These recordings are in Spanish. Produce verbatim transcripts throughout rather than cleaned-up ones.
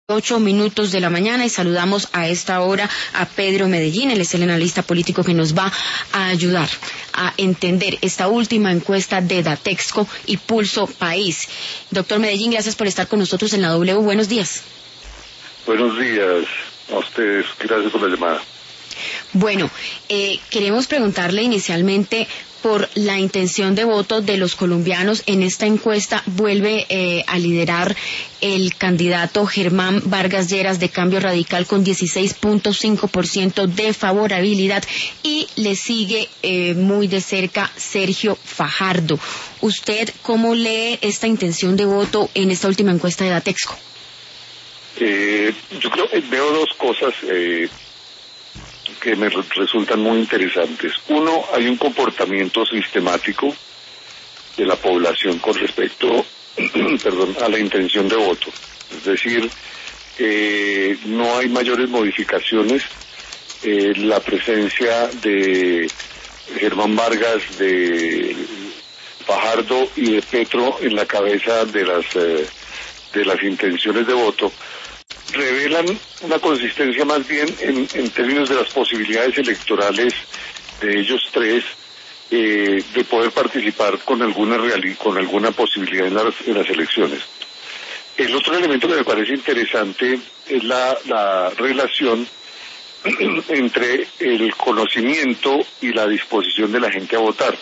Ocho minutos de la mañana y saludamos a esta hora a Pedro Medellín. Él es el analista político que nos va a ayudar a entender esta última encuesta de Datexco y Pulso País. Doctor Medellín, gracias por estar con nosotros en la W. Buenos días. Buenos días a ustedes. Gracias por la llamada. Bueno, eh, queremos preguntarle inicialmente por la intención de voto de los colombianos. En esta encuesta vuelve eh, a liderar el candidato Germán Vargas Lleras de Cambio Radical con dieciséis punto cinco por ciento de favorabilidad y le sigue eh, muy de cerca Sergio Fajardo. ¿Usted cómo lee esta intención de voto en esta última encuesta de Datexco? Eh, yo creo que veo dos cosas eh, que me resultan muy interesantes. Uno, hay un comportamiento sistemático de la población con respecto perdón, a la intención de voto. Es decir, eh, no hay mayores modificaciones. Eh, la presencia de Germán Vargas, de Fajardo y de Petro en la cabeza de las, eh, de las intenciones de voto revelan una consistencia más bien en, en términos de las posibilidades electorales de ellos tres eh, de poder participar con alguna reali- con alguna posibilidad en las, en las elecciones. El otro elemento que me parece interesante es la, la relación entre el conocimiento y la disposición de la gente a votar.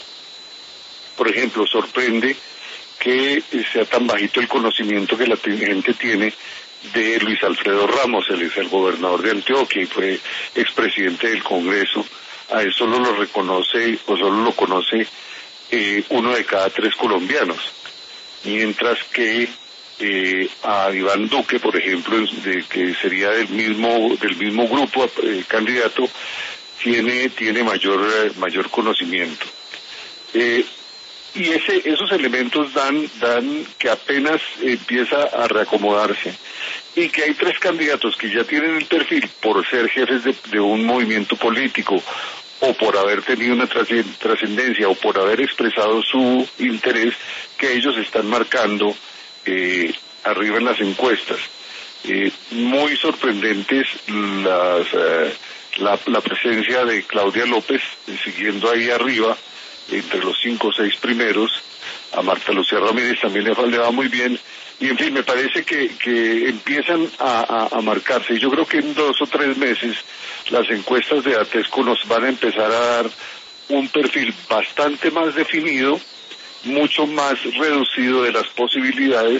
Por ejemplo, sorprende que sea tan bajito el conocimiento que la gente tiene de Luis Alfredo Ramos. Él es el gobernador de Antioquia y fue expresidente del Congreso. A él solo lo reconoce o solo lo conoce eh, uno de cada tres colombianos, mientras que eh, a Iván Duque, por ejemplo, de, que sería del mismo del mismo grupo eh, candidato, tiene tiene mayor eh, mayor conocimiento. Eh, y ese esos elementos dan dan que apenas empieza a reacomodarse y que hay tres candidatos que ya tienen el perfil por ser jefes de, de un movimiento político o por haber tenido una trascendencia o por haber expresado su interés, que ellos están marcando eh, arriba en las encuestas. Eh, muy sorprendentes las, eh, la, la presencia de Claudia López, eh, siguiendo ahí arriba entre los cinco o seis primeros. A Marta Lucía Ramírez también le, le va muy bien. Y en fin, me parece que, que empiezan a, a, a marcarse. Y yo creo que en dos o tres meses las encuestas de Datexco nos van a empezar a dar un perfil bastante más definido, mucho más reducido de las posibilidades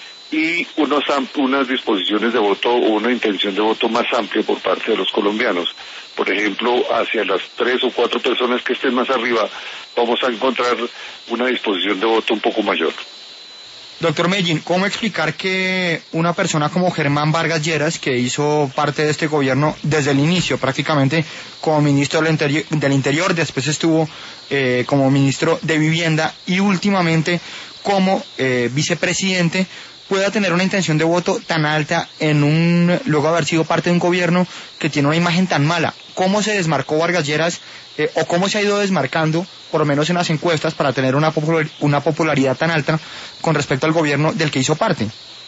y unos, unas disposiciones de voto o una intención de voto más amplia por parte de los colombianos. Por ejemplo, hacia las tres o cuatro personas que estén más arriba, vamos a encontrar una disposición de voto un poco mayor. Doctor Medellín, ¿cómo explicar que una persona como Germán Vargas Lleras, que hizo parte de este gobierno desde el inicio, prácticamente como ministro del Interior, del interior después estuvo eh, como ministro de Vivienda y últimamente como eh, vicepresidente, pueda tener una intención de voto tan alta en un luego haber sido parte de un gobierno que tiene una imagen tan mala? ¿Cómo se desmarcó Vargas Lleras eh, o cómo se ha ido desmarcando, por lo menos en las encuestas, para tener una, popular, una popularidad tan alta con respecto al gobierno del que hizo parte?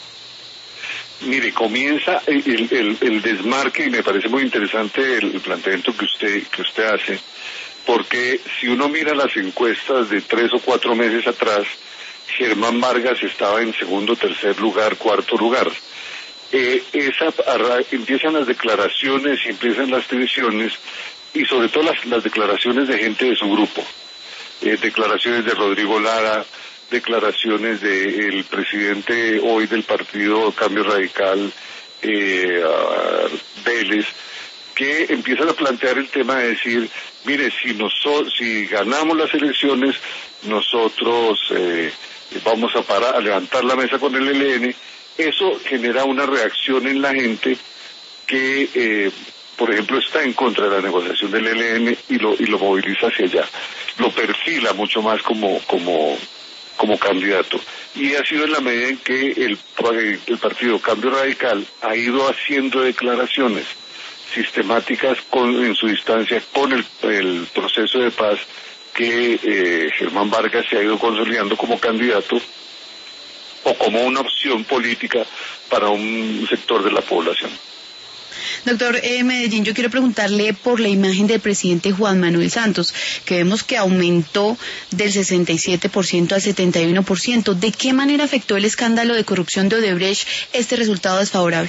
Mire, comienza el, el, el desmarque y me parece muy interesante el planteamiento que usted, que usted hace, porque si uno mira las encuestas de tres o cuatro meses atrás, Germán Vargas estaba en segundo, tercer lugar, cuarto lugar. Eh, esa, empiezan las declaraciones y empiezan las tensiones y sobre todo las, las declaraciones de gente de su grupo. Eh, declaraciones de Rodrigo Lara, declaraciones del presidente hoy del partido Cambio Radical, eh, uh, Vélez, que empiezan a plantear el tema de decir, mire, si, noso- si ganamos las elecciones, nosotros eh, vamos a, parar, a levantar la mesa con el E L N. Eso genera una reacción en la gente que, eh, por ejemplo, está en contra de la negociación del E L N y lo, y lo moviliza hacia allá. Lo perfila mucho más como, como, como candidato. Y ha sido en la medida en que el, el partido Cambio Radical ha ido haciendo declaraciones sistemáticas con, en su distancia con el, el proceso de paz que eh, Germán Vargas se ha ido consolidando como candidato o como una opción política para un sector de la población. Doctor eh, Medellín, yo quiero preguntarle por la imagen del presidente Juan Manuel Santos, que vemos que aumentó del sesenta y siete por ciento al setenta y uno por ciento. ¿De qué manera afectó el escándalo de corrupción de Odebrecht este resultado desfavorable?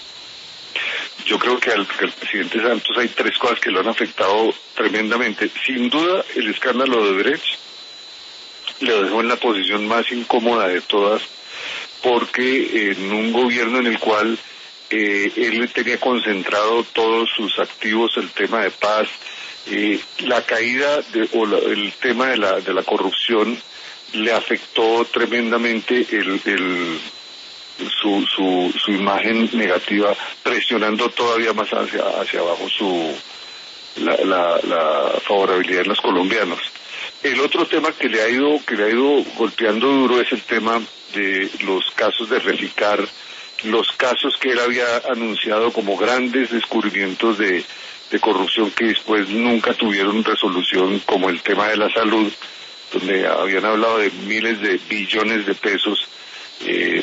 Yo creo que al, que al presidente Santos hay tres cosas que lo han afectado tremendamente. Sin duda, el escándalo de Odebrecht le dejó en la posición más incómoda de todas, porque en un gobierno en el cual eh, él tenía concentrado todos sus activos, el tema de paz, eh, la caída de, o la, el tema de la, de la corrupción le afectó tremendamente el, el Su, su, su imagen negativa, presionando todavía más hacia, hacia abajo su la, la, la favorabilidad de los colombianos. El otro tema que le ha ido que le ha ido golpeando duro es el tema de los casos de Reficar, los casos que él había anunciado como grandes descubrimientos de, de corrupción que después nunca tuvieron resolución, como el tema de la salud, donde habían hablado de miles de billones de pesos, eh,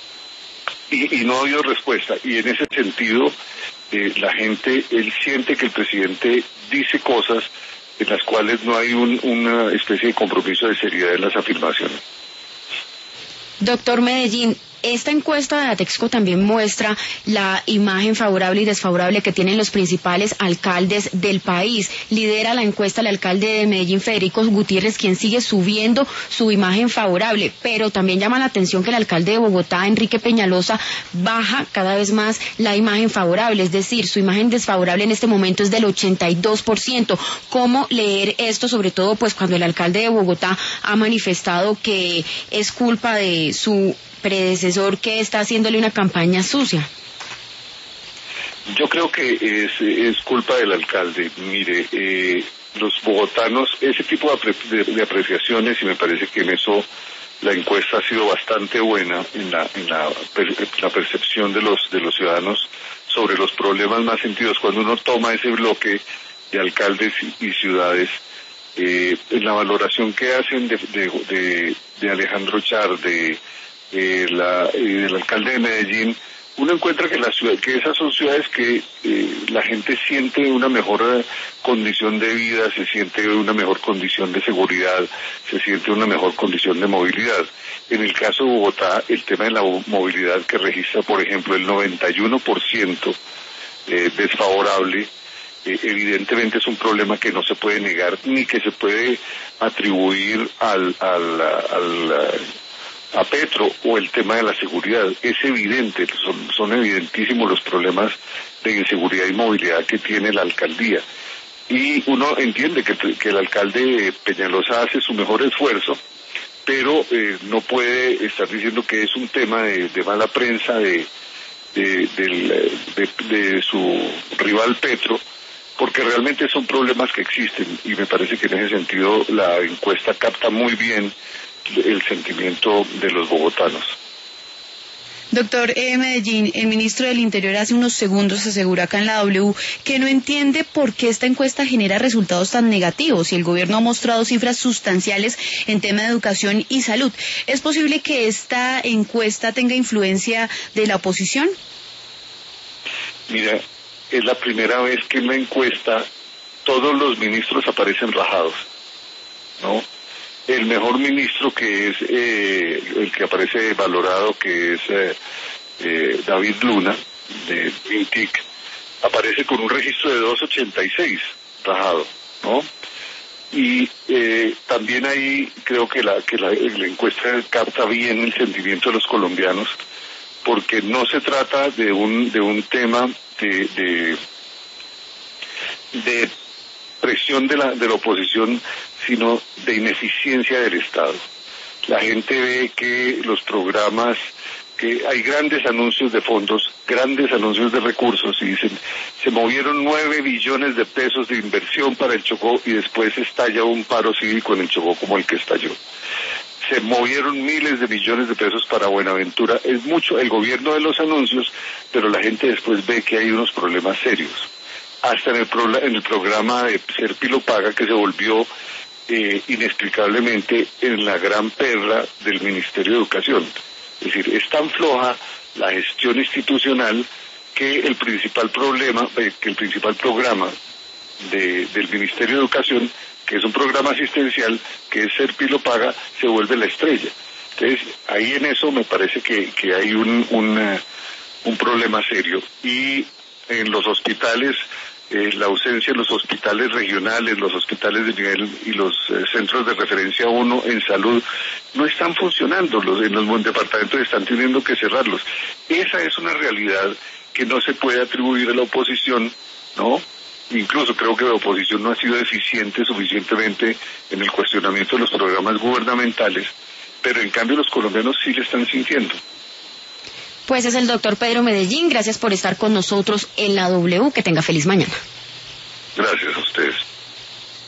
Y, y no ha habido respuesta, y en ese sentido eh, la gente, él siente que el presidente dice cosas en las cuales no hay un, una especie de compromiso de seriedad en las afirmaciones. Doctor Medellín, esta encuesta de Atexco también muestra la imagen favorable y desfavorable que tienen los principales alcaldes del país. Lidera la encuesta el alcalde de Medellín, Federico Gutiérrez, quien sigue subiendo su imagen favorable, pero también llama la atención que el alcalde de Bogotá, Enrique Peñalosa, baja cada vez más la imagen favorable, es decir, su imagen desfavorable en este momento es del ochenta y dos por ciento. ¿Cómo leer esto, sobre todo pues cuando el alcalde de Bogotá ha manifestado que es culpa de su predecesor que está haciéndole una campaña sucia? Yo creo que es, es culpa del alcalde. Mire, eh, los bogotanos, ese tipo de, apre, de, de apreciaciones, y me parece que en eso la encuesta ha sido bastante buena en la, en la, la percepción de los, de los ciudadanos sobre los problemas más sentidos. Cuando uno toma ese bloque de alcaldes y, y ciudades, eh, en la valoración que hacen de, de, de, de Alejandro Char, de Eh, la, eh, el alcalde de Medellín, uno encuentra que, la ciudad, que esas son ciudades que eh, la gente siente una mejor eh, condición de vida, se siente una mejor condición de seguridad, se siente una mejor condición de movilidad. En el caso de Bogotá, el tema de la movilidad, que registra, por ejemplo, el noventa y uno por ciento eh, desfavorable, eh, evidentemente es un problema que no se puede negar ni que se puede atribuir al, al, al, al a Petro, o el tema de la seguridad. Es evidente, son, son evidentísimos los problemas de inseguridad y movilidad que tiene la alcaldía. Y uno entiende que, que el alcalde Peñalosa hace su mejor esfuerzo, pero eh, no puede estar diciendo que es un tema de, de mala prensa de, de, de, de, de su rival Petro, porque realmente son problemas que existen, y me parece que en ese sentido la encuesta capta muy bien el sentimiento de los bogotanos. Doctor eh, Medellín, el ministro del Interior hace unos segundos aseguró acá en la W que no entiende por qué esta encuesta genera resultados tan negativos y el gobierno ha mostrado cifras sustanciales en tema de educación y salud. ¿Es posible que esta encuesta tenga influencia de la oposición? Mira, es la primera vez que en la encuesta todos los ministros aparecen rajados, ¿no? El mejor ministro, que es eh, el que aparece valorado, que es eh, eh, David Luna, de Mintic, aparece con un registro de dos ochenta y seis, rajado, ¿no? Y eh, también ahí creo que la que la, la encuesta capta bien el sentimiento de los colombianos, porque no se trata de un de un tema de de, de presión de la de la oposición, sino de ineficiencia del Estado. La gente ve que los programas, que hay grandes anuncios de fondos, grandes anuncios de recursos, y dicen, se movieron nueve billones de pesos de inversión para el Chocó, y después estalla un paro cívico en el Chocó como el que estalló. Se movieron miles de millones de pesos para Buenaventura. Es mucho el gobierno de los anuncios, pero la gente después ve que hay unos problemas serios. Hasta en el, pro, en el programa de Serpilo Paga, que se volvió eh, inexplicablemente en la gran perla del Ministerio de Educación. Es decir, es tan floja la gestión institucional que el principal problema, eh, que el principal programa de, del Ministerio de Educación, que es un programa asistencial, que es Serpi lo paga, se vuelve la estrella. Entonces, ahí en eso me parece que, que hay un, un, uh, un problema serio. Y en los hospitales, eh, la ausencia en los hospitales regionales, los hospitales de nivel y los eh, centros de referencia uno en salud, no están funcionando. Los, en los departamentos están teniendo que cerrarlos. Esa es una realidad que no se puede atribuir a la oposición, ¿no? Incluso creo que la oposición no ha sido eficiente suficientemente en el cuestionamiento de los programas gubernamentales, pero en cambio los colombianos sí le están sintiendo. Pues es el doctor Pedro Medellín, gracias por estar con nosotros en la W, que tenga feliz mañana. Gracias a ustedes.